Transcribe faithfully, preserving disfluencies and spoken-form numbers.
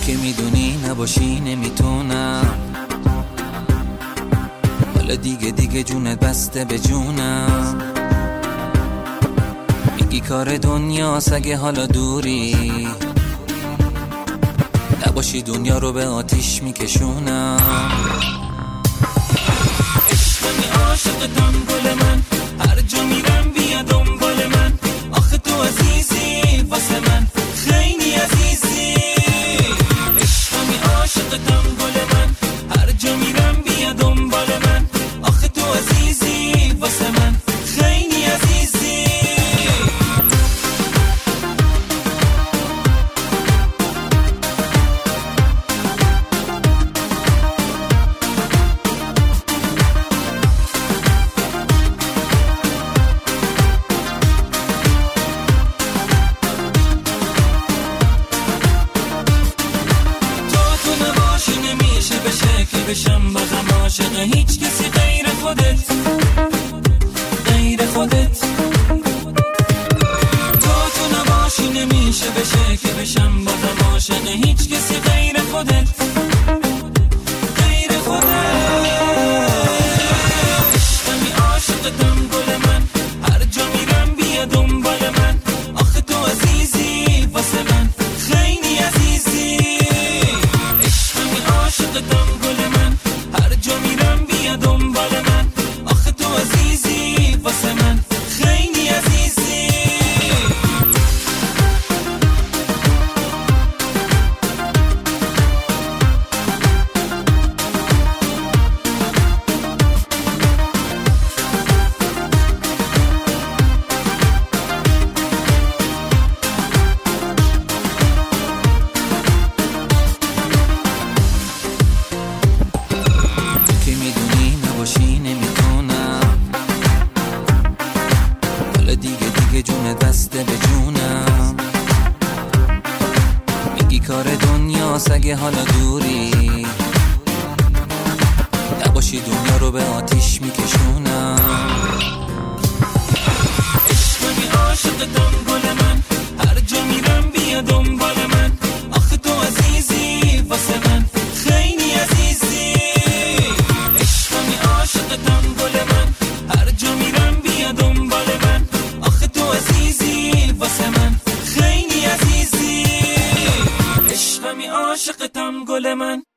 که میدونی نباشی نمیتونم، حالا دیگه دیگه جونت بسته به جونم. میگی کار دنیاست اگه حالا دوری، نباشی دنیا رو به آتیش میکشونم. عشقمی عاشقتم گل من، هر جا میرم بیا دنبال من. آخه تو عزیزی واسه من، خیلی عزیزی. عشقمی عاشقتم گل من، هر جا میرم بیا دنبال من. آخه تو عزیزی واسه من، خیلی عزیزی. بشم بازم عاشق هیچ کسی غیر خودت، غیر خودت. تو تو نباشی نمیشه بشه که بشم بازم عاشق هیچ کسی غیر خودت، غیر خودت. عشقمی عاشقتم گل من، هر جا میرم بیا دنبال من. آخه تو عزیزی واسه من، خیلی عزیزی. عشقمی عاشقتم گل من، هر جا میرم بیا دنبال من. آخه تو عزیزی واسه من، خیلی عزیزی. دیگه دیگه جونت بسته به جونم. میگی کار دنیاست اگه حالا دوری، نباشی دنیا رو به آتیش میکشونم. عشقمی عاشقتم گل من، هر جا میرم بیا دنبال من. آخه تو عزیزی واسه من، خیلی عزیزی. عشقمی عاشقتم گل من، هر جا میرم بیا دنبال من. آخه تو عزیزی واسه من، خیلی عزیزی. عشقمی عاشقتم گل من.